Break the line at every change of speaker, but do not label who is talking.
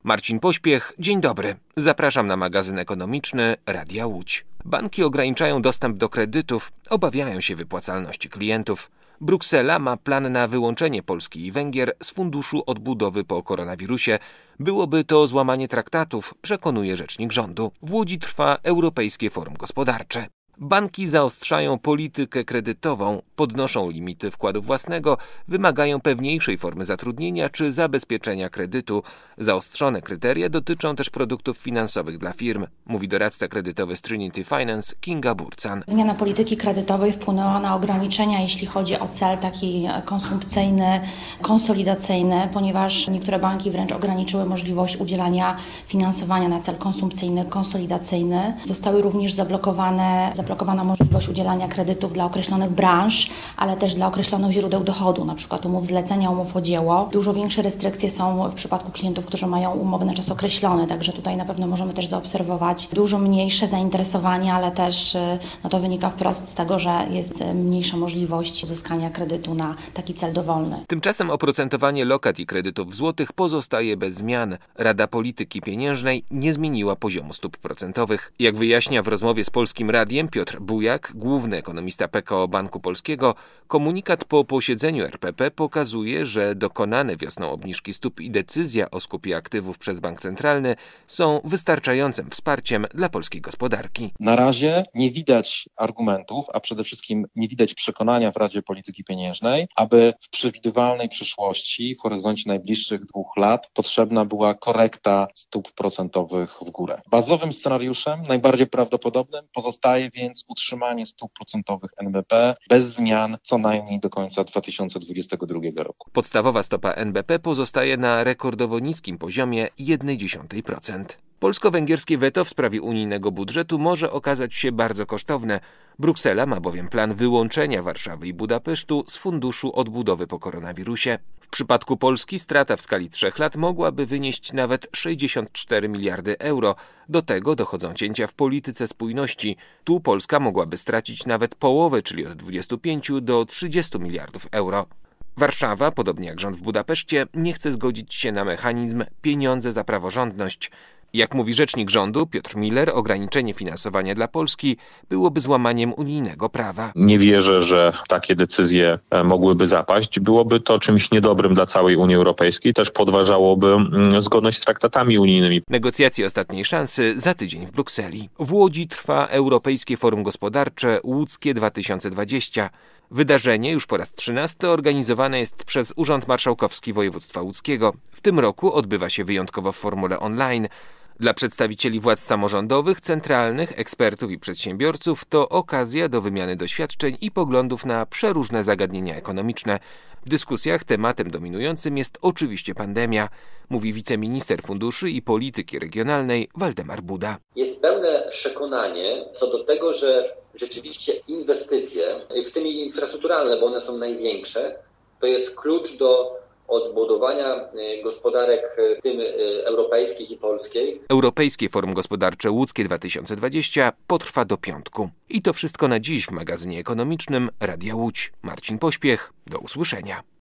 Marcin Pośpiech, dzień dobry. Zapraszam na magazyn ekonomiczny Radia Łódź. Banki ograniczają dostęp do kredytów, obawiają się wypłacalności klientów. Bruksela ma plan na wyłączenie Polski i Węgier z Funduszu Odbudowy po koronawirusie. Byłoby to złamanie traktatów, przekonuje rzecznik rządu. W Łodzi trwa Europejskie Forum Gospodarcze. Banki zaostrzają politykę kredytową, podnoszą limity wkładu własnego, wymagają pewniejszej formy zatrudnienia czy zabezpieczenia kredytu. Zaostrzone kryteria dotyczą też produktów finansowych dla firm, mówi doradca kredytowy z Trinity Finance Kinga Burcan.
Zmiana polityki kredytowej wpłynęła na ograniczenia, jeśli chodzi o cel taki konsumpcyjny, konsolidacyjny, ponieważ niektóre banki wręcz ograniczyły możliwość udzielania finansowania na cel konsumpcyjny, konsolidacyjny. Zostały również zablokowana możliwość udzielania kredytów dla określonych branż, ale też dla określonych źródeł dochodu, np. umów zlecenia, umów o dzieło. Dużo większe restrykcje są w przypadku klientów, którzy mają umowy na czas określony, także tutaj na pewno możemy też zaobserwować dużo mniejsze zainteresowanie, ale też to wynika wprost z tego, że jest mniejsza możliwość uzyskania kredytu na taki cel dowolny.
Tymczasem oprocentowanie lokat i kredytów w złotych pozostaje bez zmian. Rada Polityki Pieniężnej nie zmieniła poziomu stóp procentowych. Jak wyjaśnia w rozmowie z Polskim Radiem Piotr Bujak, główny ekonomista PKO Banku Polskiego, komunikat po posiedzeniu RPP pokazuje, że dokonane wiosną obniżki stóp i decyzja o skupie aktywów przez Bank Centralny są wystarczającym wsparciem dla polskiej gospodarki.
Na razie nie widać argumentów, a przede wszystkim nie widać przekonania w Radzie Polityki Pieniężnej, aby w przewidywalnej przyszłości, w horyzoncie najbliższych 2 lat, potrzebna była korekta stóp procentowych w górę. Bazowym scenariuszem, najbardziej prawdopodobnym, pozostaje więc utrzymanie stóp procentowych NBP bez zmian co najmniej do końca 2022 roku.
Podstawowa stopa NBP pozostaje na rekordowo niskim poziomie 0,1%. Polsko-węgierskie weto w sprawie unijnego budżetu może okazać się bardzo kosztowne. Bruksela ma bowiem plan wyłączenia Warszawy i Budapesztu z Funduszu Odbudowy po koronawirusie. W przypadku Polski strata w skali 3 lat mogłaby wynieść nawet 64 miliardy euro. Do tego dochodzą cięcia w polityce spójności. Tu Polska mogłaby stracić nawet połowę, czyli od 25 do 30 miliardów euro. Warszawa, podobnie jak rząd w Budapeszcie, nie chce zgodzić się na mechanizm pieniądze za praworządność. Jak mówi rzecznik rządu Piotr Miller, ograniczenie finansowania dla Polski byłoby złamaniem unijnego prawa.
Nie wierzę, że takie decyzje mogłyby zapaść. Byłoby to czymś niedobrym dla całej Unii Europejskiej. Też podważałoby zgodność z traktatami unijnymi.
Negocjacje ostatniej szansy za tydzień w Brukseli. W Łodzi trwa Europejskie Forum Gospodarcze Łódzkie 2020. Wydarzenie już po raz 13 organizowane jest przez Urząd Marszałkowski Województwa Łódzkiego. W tym roku odbywa się wyjątkowo w formule online. Dla przedstawicieli władz samorządowych, centralnych, ekspertów i przedsiębiorców to okazja do wymiany doświadczeń i poglądów na przeróżne zagadnienia ekonomiczne. W dyskusjach tematem dominującym jest oczywiście pandemia, mówi wiceminister funduszy i polityki regionalnej Waldemar Buda.
Jest pełne przekonanie co do tego, że rzeczywiście inwestycje, w tym infrastrukturalne, bo one są największe, to jest klucz do odbudowania gospodarek, w tym europejskich i polskiej.
Europejskie Forum Gospodarcze Łódzkie 2020 potrwa do piątku. I to wszystko na dziś w magazynie ekonomicznym Radia Łódź. Marcin Pośpiech, do usłyszenia.